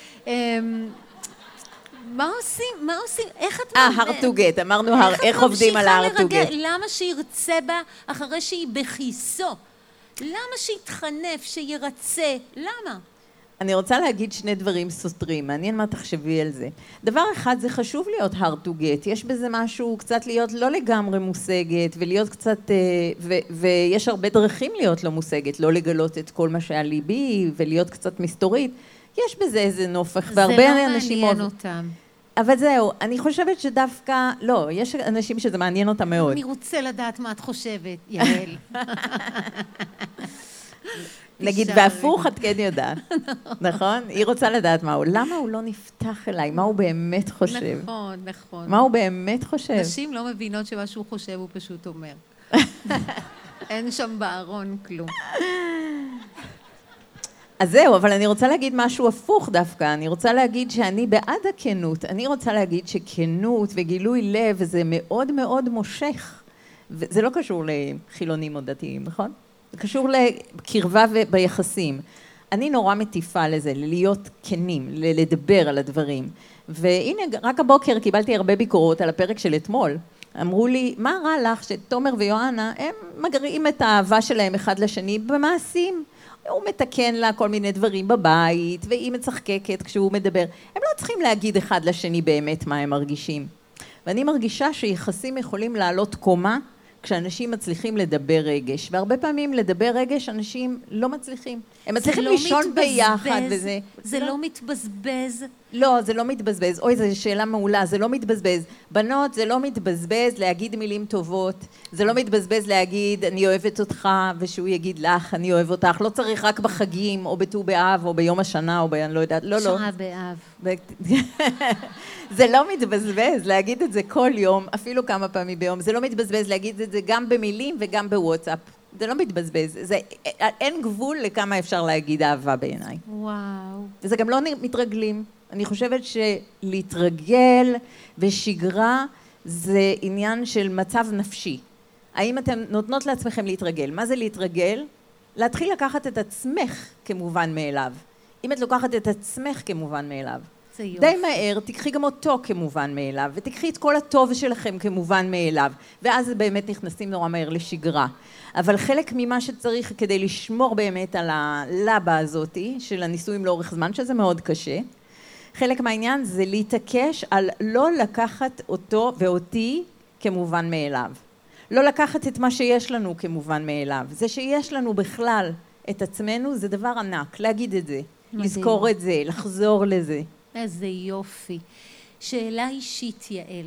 מה עושים? איך את... hard to get, אמרנו, איך עובדים על hard to get. למה שירצה בה אחרי שהיא בכיסו? למה שיתחנף, שירצה? למה? אני רוצה להגיד שני דברים סותרים, מעניין מה תחשבי על זה. דבר אחד, זה חשוב להיות hard to get, יש בזה משהו קצת להיות לא לגמרי מושגת, ולהיות קצת, ויש הרבה דרכים להיות לא מושגת, לא לגלות את כל מה שהיה ליבי, ולהיות קצת מסתורית. יש בזה איזה נופך, והרבה אנשים... זה לא מעניין אותם. אבל זהו, אני חושבת שדווקא, לא, יש אנשים שזה מעניין אותם מאוד. אני רוצה לדעת מה את חושבת, יעל. נגיד, והפוך את כן יודעת, נכון? היא רוצה לדעת מה הוא, למה הוא לא נפתח אליי, מה הוא באמת חושב. נכון. מה הוא באמת חושב. נשים לא מבינות שמה שהוא חושב הוא פשוט אומר. אין שם בארון כלום. אז זהו, אבל אני רוצה להגיד משהו הפוך דווקא, אני רוצה להגיד שאני בעד הכנות, אני רוצה להגיד שכנות וגילוי לב זה מאוד מאוד מושך, וזה לא קשור לחילונים או דתיים, נכון? זה קשור לקרבה ביחסים. אני נורא מטיפה לזה, להיות כנים, לדבר על הדברים. והנה, רק הבוקר קיבלתי הרבה ביקורות על הפרק של אתמול. אמרו לי, מה רע לך שתומר ויואנה, הם מגרים את האהבה שלהם אחד לשני במעשים. הוא מתקן לה כל מיני דברים בבית, והיא מצחקקת כשהוא מדבר. הם לא צריכים להגיד אחד לשני באמת מה הם מרגישים. ואני מרגישה שיחסים יכולים לעלות קומה, כשאנשים מצליחים לדבר רגש, והרבה פעמים לדבר רגש אנשים לא מצליחים. הם מצליחים לישון ביחד וזה... זה לא מתבזבז? לא, זה לא מתבזבז. אוי, זו שאלה מעולה, זה לא מתבזבז. בנות, זה לא מתבזבז להגיד מילים טובות, זה לא מתבזבז להגיד אני אוהבת אותך, ושהוא יגיד לך אני אוהב אותך. לא צריך רק בחגים, או בט"ו באב, או ביום השנה, או אני לא יודעת. לא, לא. שעה באב. זה לא מתבזבז להגיד את זה כל יום, אפילו כמה פעמים ביום. זה לא מתבזבז להגיד את זה גם במילים וגם בוואטסאפ. זה לא מתבזבז. אין גבול לכמה אפשר להגיד אהבה בעיניי. וואו. וזה גם לא מתרגלים. אני חושבת שלהתרגל ושגרה זה עניין של מצב נפשי. האם אתם נותנות לעצמכם להתרגל? מה זה להתרגל? להתחיל לקחת את עצמך כמובן מאליו. אם את לוקחת את עצמך כמובן מאליו, די מהר תקחי גם אותו כמובן מאליו, ותקחי את כל הטוב שלכם כמובן מאליו, ואז באמת נכנסים נורא מהר לשגרה. אבל חלק ממה שצריך כדי לשמור באמת על הלבה הזאת של הניסויים לאורך זמן, שזה מאוד קשה, חלק מהעניין זה להתעקש על לא לקחת אותו ואותי כמובן מאליו. לא לקחת את מה שיש לנו כמובן מאליו. זה שיש לנו בכלל את עצמנו זה דבר ענק, להגיד את זה, מדהים. לזכור את זה, לחזור לזה. איזה יופי. שאלה אישית, יעל.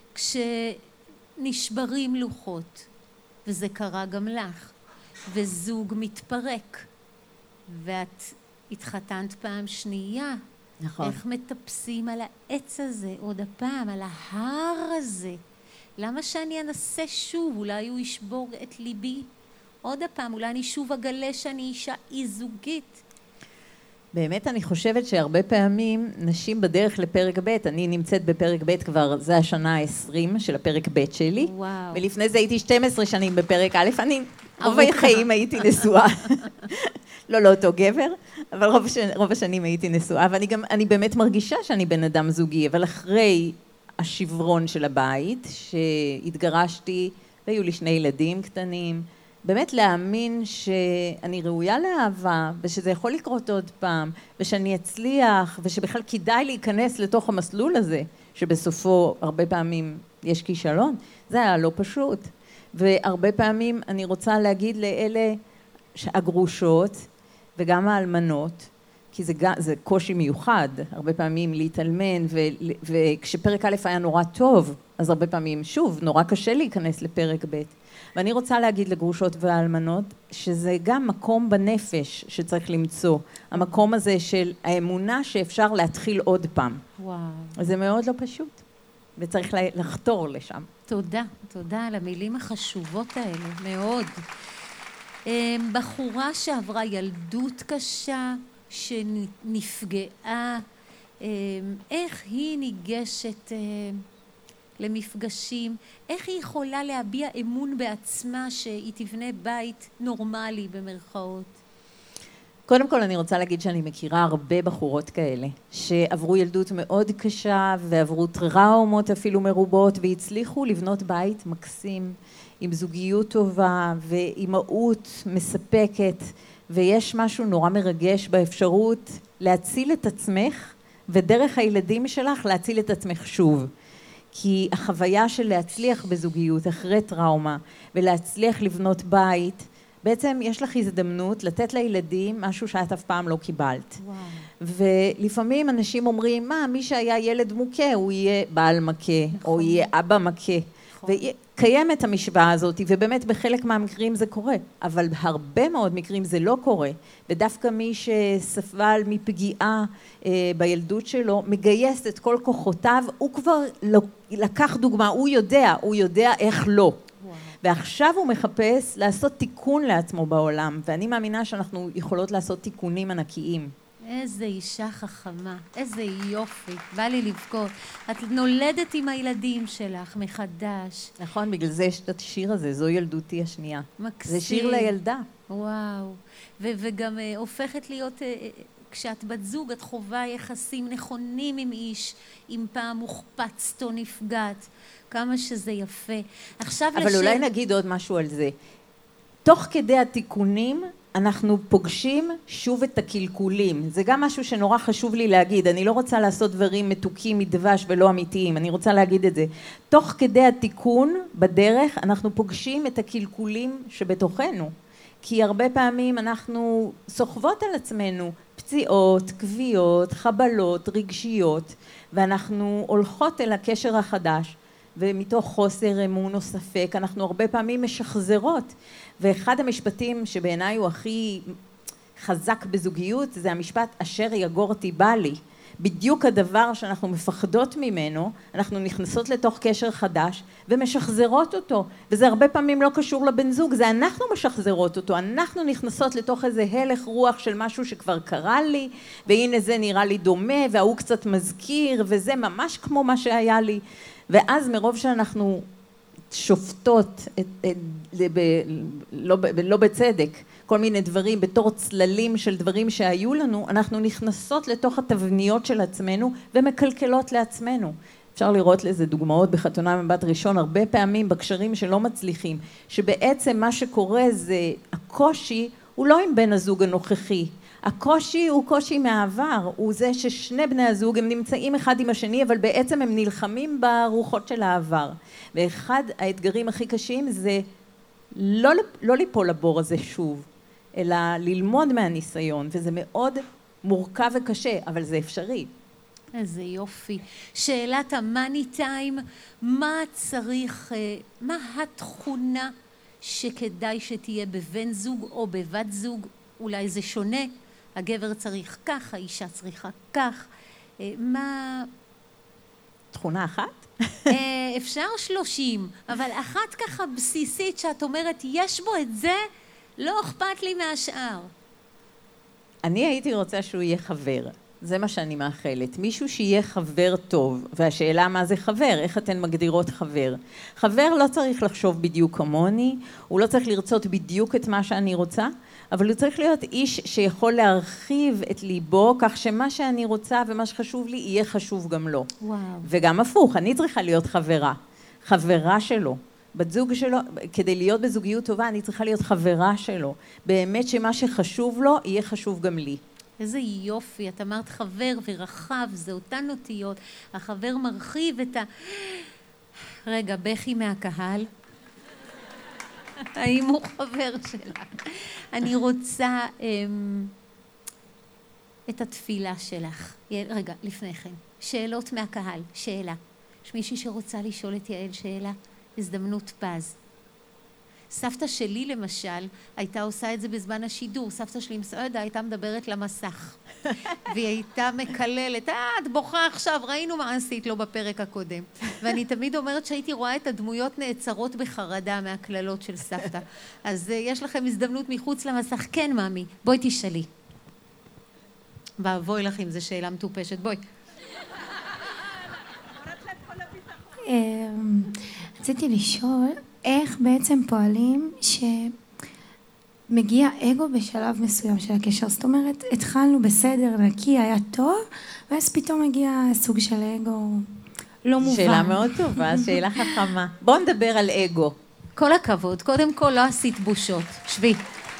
כשנשברים לוחות, וזה קרה גם לך, וזוג מתפרק, ואת התחתנת פעם שנייה, נכון. איך מטפסים על העץ הזה עוד הפעם, על ההר הזה? למה שאני אנסה שוב? אולי הוא ישבור את ליבי עוד הפעם, אולי אני שוב אגלה שאני אישה אי-זוגית. באמת אני חושבת שהרבה פעמים נשים בדרך לפרק ב', אני נמצאת בפרק ב' כבר, זה השנה ה-20 של הפרק ב' שלי. וואו. ולפני זה הייתי 12 שנים בפרק א', אני רוב החיים הייתי נשואה. לא לאותו גבר, אבל רוב השנים הייתי נשואה, ואני באמת מרגישה שאני בן אדם זוגי, אבל אחרי השברון של הבית, שהתגרשתי, והיו לי 2 ילדים קטנים, באמת להאמין שאני ראויה לאהבה, ושזה יכול לקרות עוד פעם, ושאני אצליח, ושבכלל כדאי להיכנס לתוך המסלול הזה, שבסופו הרבה פעמים יש כישלון, זה היה לא פשוט. והרבה פעמים אני רוצה להגיד לאלה הגרושות, וגם האלמנות, כי זה קושי מיוחד, הרבה פעמים להתאלמן, וכשפרק א' היה נורא טוב, אז הרבה פעמים, שוב, נורא קשה להיכנס לפרק ב'. ואני רוצה להגיד לגרושות והאלמנות, שזה גם מקום בנפש שצריך למצוא. המקום הזה של האמונה שאפשר להתחיל עוד פעם. וואו. זה מאוד לא פשוט. וצריך לחתור לשם. תודה, תודה על המילים החשובות האלה, מאוד. בחורה שעברה ילדות קשה, שנפגעה, איך היא ניגשת למפגשים, איך היא יכולה להביע אמון בעצמה שהיא תבנה בית נורמלי במרכאות? קודם כל אני רוצה להגיד שאני מכירה הרבה בחורות כאלה, שעברו ילדות מאוד קשה ועברו טראומות אפילו מרובות, והצליחו לבנות בית מקסים, עם זוגיות טובה ואימהות מספקת, ויש משהו נורא מרגש באפשרות להציל את עצמך, ודרך הילדים שלך להציל את עצמך שוב. כי החוויה של להצליח בזוגיות אחרי טראומה, ולהצליח לבנות בית, בעצם יש לך הזדמנות לתת לילדים משהו שאת אף פעם לא קיבלת. וואו. ולפעמים אנשים אומרים, מי שהיה ילד מוכה, הוא יהיה בעל מכה, או יהיה אבא מכה. וקיימת המשוואה הזאת, ובאמת בחלק מהמקרים זה קורה, אבל בהרבה מאוד מקרים זה לא קורה, ודווקא מי שסבל מפגיעה בילדות שלו, מגייס את כל כוחותיו, הוא כבר לקח דוגמה, הוא יודע איך לא. ועכשיו הוא מחפש לעשות תיקון לעצמו בעולם, ואני מאמינה שאנחנו יכולות לעשות תיקונים ענקיים. איזה אישה חכמה, איזה יופי, בא לי לבכות. את נולדת עם הילדים שלך מחדש. נכון, בגלל זה יש את השיר הזה, זו ילדותי השנייה. מקסים. זה שיר לילדה. וואו, וגם הופכת להיות, כשאת בת זוג, את חובה יחסים נכונים עם איש, אם פעם מוחפצת או נפגעת, כמה שזה יפה. עכשיו אבל אולי נגיד עוד משהו על זה. תוך כדי התיקונים, אנחנו פוגשים שוב את הקלקולים. זה גם משהו שנורא חשוב לי להגיד. אני לא רוצה לעשות דברים מתוקים מדבש ולא אמיתיים. אני רוצה להגיד את זה. תוך כדי התיקון, בדרך, אנחנו פוגשים את הקלקולים שבתוכנו. כי הרבה פעמים אנחנו סוחבות על עצמנו פציעות, כוויות, חבלות, רגשיות, ואנחנו הולכות אל הקשר החדש. ומתוך חוסר אמון או ספק, אנחנו הרבה פעמים משחזרות. ואחד המשפטים שבעיניי הוא הכי חזק בזוגיות, זה המשפט אשר יגורתי בא לי. בדיוק הדבר שאנחנו מפחדות ממנו, אנחנו נכנסות לתוך קשר חדש ומשחזרות אותו. וזה הרבה פעמים לא קשור לבן זוג, זה אנחנו משחזרות אותו. אנחנו נכנסות לתוך איזה הלך רוח של משהו שכבר קרה לי, והנה זה נראה לי דומה, והוא קצת מזכיר, וזה ממש כמו מה שהיה לי. ואז מרוב שאנחנו שופטות, לא בצדק, כל מיני דברים בתור צללים של דברים שהיו לנו, אנחנו נכנסות לתוך התבניות של עצמנו ומקלקלות לעצמנו. אפשר לראות לזה דוגמאות בחתונה מבט ראשון, הרבה פעמים בקשרים שלא מצליחים, שבעצם מה שקורה זה, הקושי הוא לא עם בן הזוג הנוכחי, הקושי הוא קושי מהעבר, הוא זה ששני בני הזוג הם נמצאים אחד עם השני, אבל בעצם הם נלחמים ברוחות של העבר. ואחד האתגרים הכי קשים זה לא ליפול לבור הזה שוב, אלא ללמוד מהניסיון, וזה מאוד מורכב וקשה, אבל זה אפשרי. איזה יופי. שאלת המאני טיים, מה צריך, מה התכונה שכדאי שתהיה בבן זוג או בבת זוג? אולי זה שונה, הגבר צריך כך, האישה צריכה כך, מה... תכונה אחת? אפשר 30, אבל אחת ככה בסיסית שאת אומרת, יש בו את זה, לא אכפת לי מהשאר. אני הייתי רוצה שהוא יהיה חבר. זה מה שאני מאחלת. מישהו שיהיה חבר טוב. והשאלה מה זה חבר? איך אתן מגדירות חבר? חבר לא צריך לחשוב בדיוק כמוני, הוא לא צריך לרצות בדיוק את מה שאני רוצה, אבל הוא צריך להיות איש שיכול להרחיב את ליבו, כך שמה שאני רוצה ומה שחשוב לי יהיה חשוב גם לו. וואו. וגם הפוך, אני צריכה להיות חברה שלו. בת זוג שלו, כדי להיות בזוגיות טובה, אני צריכה להיות חברה שלו. באמת שמה שחשוב לו, יהיה חשוב גם לי. איזה יופי, את אמרת חבר ורחב, זה אותן אותיות. החבר מרחיב את ה... רגע, בכי מהקהל. האם הוא חבר שלה? אני רוצה את התפילה שלך. רגע, לפני כן. שאלות מהקהל, שאלה. יש מישהי שרוצה לשאול את יעל שאלה? הזדמנות פז. סבתא שלי למשל הייתה עושה את זה בזמן השידור. סבתא שלי מסעודה הייתה מדברת למסך. והיא הייתה מקללת, את בוכה עכשיו, ראינו מה עשית לו בפרק הקודם. ואני תמיד אומרת שהייתי רואה את הדמויות נעצרות בחרדה מהקללות של סבתא. אז יש לכם הזדמנות מחוץ למסך. כן, מאמי, בואי תשאלי. ואבוי לך אם זו שאלה מטופשת, בואי. רציתי לשאול איך בעצם פועלים שמגיע אגו בשלב מסוים של הקשר. זאת אומרת, התחלנו בסדר נקי, היה טוב, ואז פתאום מגיע סוג של אגו לא מובן. שאלה מאוד טובה, שאלה חכמה. בואו נדבר על אגו. כל הכבוד, קודם כל לא עשית בושות. שבי.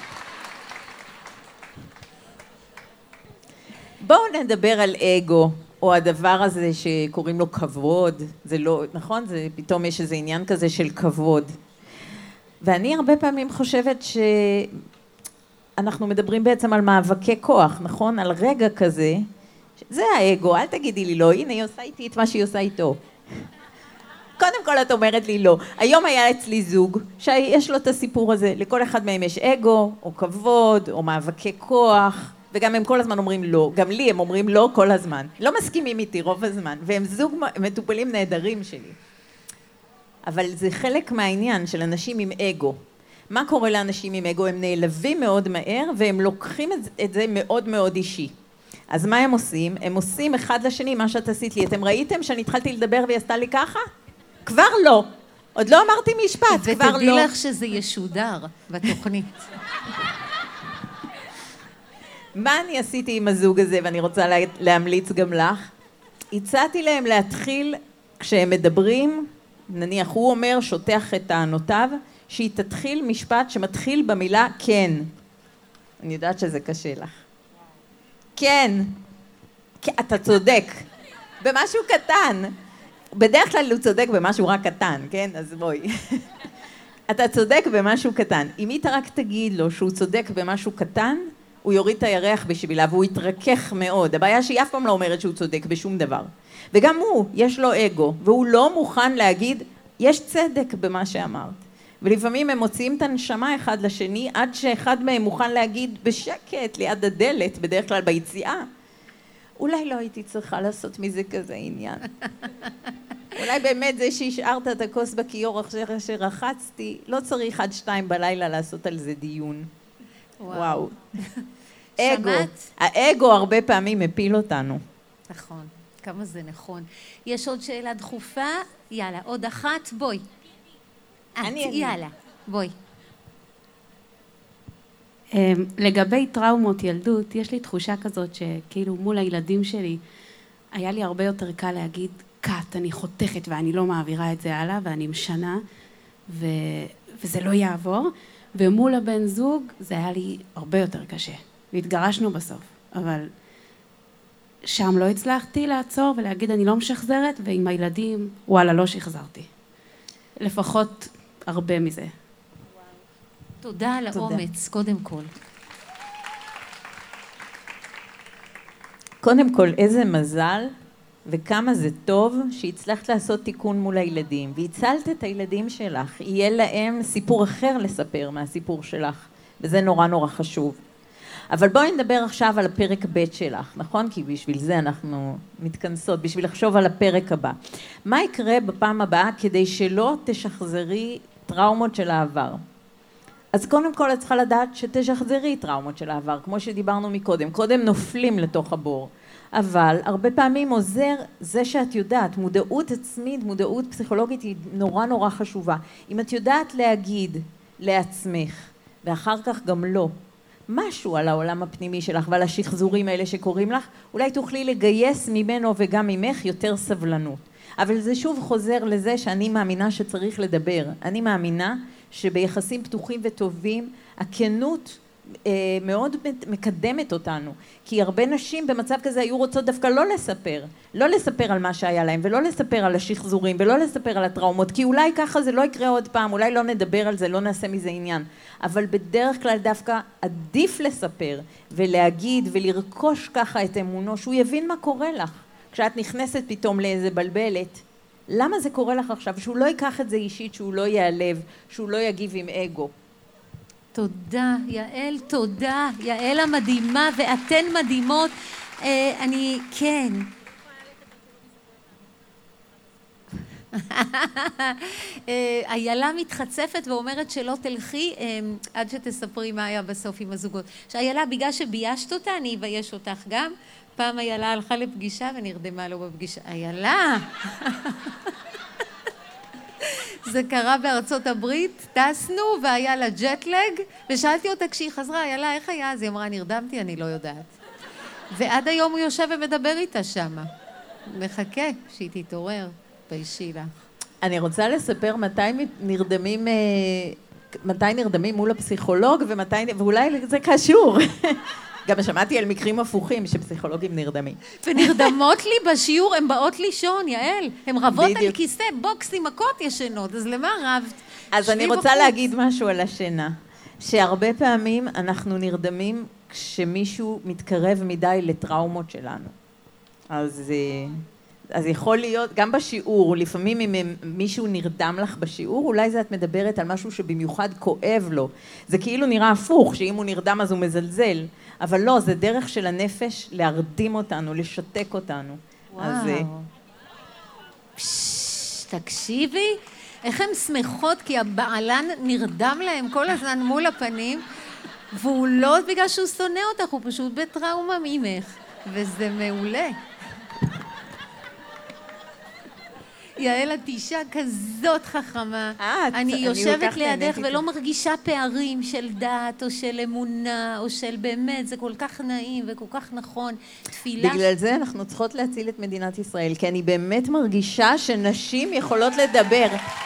בואו נדבר על אגו, או הדבר הזה שקוראים לו כבוד. זה לא, נכון? זה פתאום יש איזה עניין כזה של כבוד. ואני הרבה פעמים חושבת שאנחנו מדברים בעצם על מאבקי כוח, נכון? על רגע כזה. זה האגו, אל תגידי לי לא, הנה היא עושה איתי את מה שהיא עושה איתו. קודם כל את אומרת לי לא. היום היה אצלי זוג שיש לו את הסיפור הזה, לכל אחד מהם יש אגו, או כבוד, או מאבקי כוח, וגם הם כל הזמן אומרים לא, גם לי הם אומרים לא כל הזמן. לא מסכימים איתי רוב הזמן, והם זוג מטופלים נהדרים שלי. אבל זה חלק מהעניין של אנשים עם אגו. מה קורה לאנשים עם אגו? הם נעלבים מאוד מהר, והם לוקחים את זה מאוד מאוד אישי. אז מה הם עושים? הם עושים אחד לשני מה שאת עשית לי. אתם ראיתם שאני התחלתי לדבר והיא עשתה לי ככה? כבר לא. עוד לא אמרתי משפט, כבר לא. ותדעי לך שזה ישודר בתוכנית. מה אני עשיתי עם הזוג הזה, ואני רוצה להמליץ גם לך? הצעתי להם להתחיל, כשהם מדברים, נניח הוא אומר, שוטח את טענותיו, שהיא תתחיל משפט שמתחיל במילה כן. אני יודעת שזה קשה לך. כן, אתה צודק, במשהו קטן. בדרך כלל הוא צודק במשהו רק קטן, כן? אז בואי. אתה צודק במשהו קטן. אם היא רק תגיד לו שהוא צודק במשהו קטן, הוא יוריד את הירח בשבילה והוא יתרכך מאוד. הבעיה שהיא אף פעם לא אומרת שהוא צודק בשום דבר. וגם הוא, יש לו אגו, והוא לא מוכן להגיד, יש צדק במה שאמרת. ולפעמים הם מוציאים את הנשמה אחד לשני, עד שאחד מהם מוכן להגיד בשקט ליד הדלת, בדרך כלל ביציאה, אולי לא הייתי צריכה לעשות מזה כזה עניין. אולי באמת זה שהשארת את הכוס בכיור אחרי שרחצתי, לא צריך עד 2 בלילה לעשות על זה דיון. וואו. אגו. האגו הרבה פעמים מפיל אותנו. נכון, כמה זה נכון. יש עוד שאלה דחופה? יאללה, עוד אחת, בואי. יאללה, בואי. לגבי טראומות ילדות, יש לי תחושה כזאת שכאילו מול הילדים שלי, היה לי הרבה יותר קל להגיד, קאט, אני חותכת ואני לא מעבירה את זה הלאה, ואני משנה, וזה לא יעבור. ומול הבן זוג זה היה לי הרבה יותר קשה. והתגרשנו בסוף, אבל שם לא הצלחתי לעצור ולהגיד אני לא משחזרת, ועם הילדים, וואלה, לא שחזרתי. לפחות הרבה מזה. תודה על האומץ, קודם כל. קודם כל, איזה מזל וכמה זה טוב שהצלחת לעשות תיקון מול הילדים, והצלת את הילדים שלך. יהיה להם סיפור אחר לספר מהסיפור שלך, וזה נורא נורא חשוב. אבל בואי נדבר עכשיו על הפרק ב' שלך, נכון? כי בשביל זה אנחנו מתכנסות, בשביל לחשוב על הפרק הבא. מה יקרה בפעם הבאה כדי שלא תשחזרי טראומות של העבר? אז קודם כל את צריכה לדעת שתשחזרי טראומות של העבר, כמו שדיברנו מקודם. קודם נופלים לתוך הבור. אבל הרבה פעמים עוזר זה שאת יודעת, מודעות עצמית, מודעות פסיכולוגית היא נורא נורא חשובה. אם את יודעת להגיד לעצמך, ואחר כך גם לא, משהו על העולם הפנימי שלך ועל השחזורים האלה שקוראים לך, אולי תוכלי לגייס ממנו וגם ממך יותר סבלנות. אבל זה שוב חוזר לזה שאני מאמינה שצריך לדבר. אני מאמינה שביחסים פתוחים וטובים, הכנות מאוד מקדמת אותנו, כי הרבה נשים במצב כזה היו רוצות דווקא לא לספר על מה שהיה להם, ולא לספר על השחזורים, ולא לספר על הטראומות, כי אולי ככה זה לא יקרה עוד פעם, אולי לא נדבר על זה, לא נעשה מזה עניין, אבל בדרך כלל דווקא עדיף לספר, ולהגיד ולרכוש ככה את אמונו, שהוא יבין מה קורה לך, כשאת נכנסת פתאום לאיזה בלבלת, למה זה קורה לך עכשיו? שהוא לא ייקח את זה אישית, שהוא לא ייעלב, שהוא לא יגיב עם אגו. תודה, יעל, תודה. יעל המדהימה, ואתן מדהימות. כן. איילה מתחצפת ואומרת שלא תלכי עד שתספרי מה היה בסוף עם הזוגות. שאיילה, בגלל שביישת אותה, אני אבייש אותך גם. פעם איילה הלכה לפגישה ונרדמה לו בפגישה. איילה! זה קרה בארצות הברית, טסנו והיה לה ג'טלג, ושאלתי אותה כשהיא חזרה, איילה, איך היה? אז היא אמרה, נרדמתי, אני לא יודעת. ועד היום הוא יושב ומדבר איתה שמה. מחכה שהיא תתעורר. תתביישי לך. אני רוצה לספר מתי נרדמים מול הפסיכולוג ואולי זה קשור. גם שמעתי על מקרים הפוכים שפסיכולוגים נרדמים. ונרדמות לי בשיעור, הן באות לישון, יעל. הן רבות על כיסא, בוקס עם מכות ישנות, אז למה רבת? אז אני רוצה להגיד משהו על השינה. שהרבה פעמים אנחנו נרדמים כשמישהו מתקרב מדי לטראומות שלנו. אז יכול להיות, גם בשיעור, לפעמים אם מישהו נרדם לך בשיעור, אולי זה את מדברת על משהו שבמיוחד כואב לו. זה כאילו נראה הפוך, שאם הוא נרדם אז הוא מזלזל. אבל לא, זה דרך של הנפש להרדים אותנו, לשתק אותנו. וואו. תקשיבי, איך הן שמחות, כי הבעלן נרדם להם כל הזמן מול הפנים, והוא לא בגלל שהוא שונא אותך, הוא פשוט בטראומה ממך, וזה מעולה. יעל, את אישה כזאת חכמה. אני יושבת לידך ולא מרגישה פערים של דת או של אמונה או של באמת, זה כל כך נעים וכל כך נכון. תפילה... בגלל זה אנחנו צריכות להציל את מדינת ישראל, כי אני באמת מרגישה שנשים יכולות לדבר.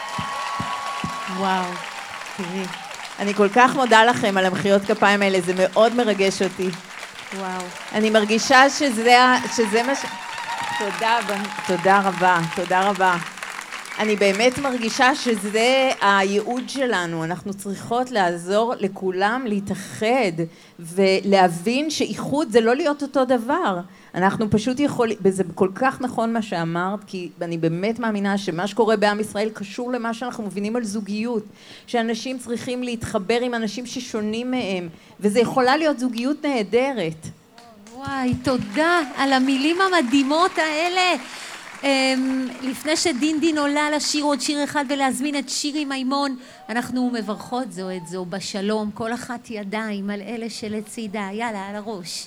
וואו, תראי. אני כל כך מודה לכם על המחיאות כפיים האלה, זה מאוד מרגש אותי. וואו. אני מרגישה שזה מה ש... תודה רבה, תודה רבה. אני באמת מרגישה שזה הייעוד שלנו, אנחנו צריכות לעזור לכולם להתאחד ולהבין שאיחוד זה לא להיות אותו דבר. אנחנו פשוט יכולים, וזה כל כך נכון מה שאמרת, כי אני באמת מאמינה שמה שקורה בעם ישראל קשור למה שאנחנו מבינים על זוגיות, שאנשים צריכים להתחבר עם אנשים ששונים מהם, וזה יכולה להיות זוגיות נהדרת. וואי, תודה על המילים המדהימות האלה. לפני שדין עולה לשיר עוד שיר אחד ולהזמין את שירי מימון, אנחנו מברכות זו את זו בשלום, כל אחת ידיים על אלה שלצידה, יאללה, על הראש.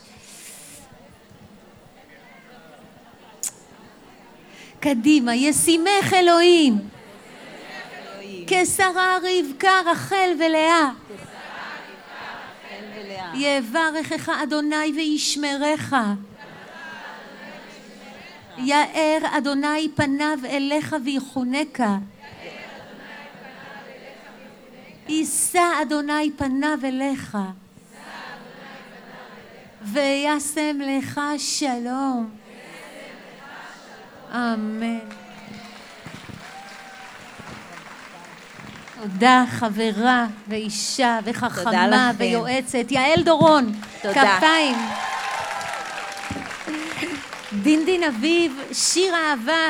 קדימה, ישימך אלוהים, כשרה רבקה רחל ולאה, יברכך אדוני וישמרך, יאר אדוני פניו אליך ויחונקה, יישא אדוני פניו אליך וישם לך שלום. אמן. תודה, חברה ואישה וחכמה ויועצת. יעל דורון, כפיים. דין אביב, שיר אהבה.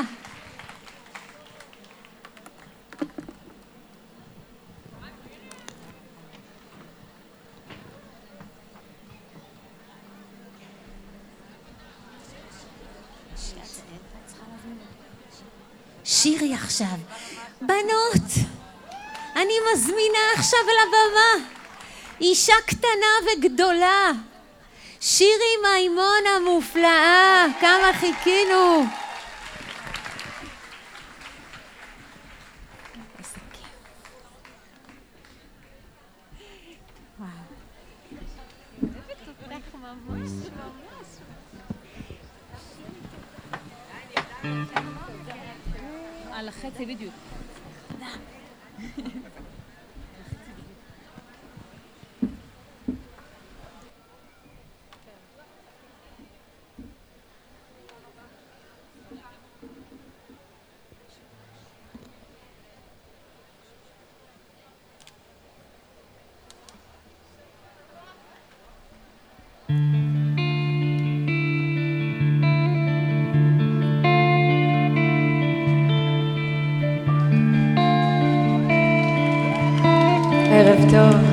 שירי עכשיו. בנות, אני מזמינה עכשיו לבמה אישה קטנה וגדולה, שירי מימון המופלאה, כמה חיכינו. על החצי בדיוק. טוב.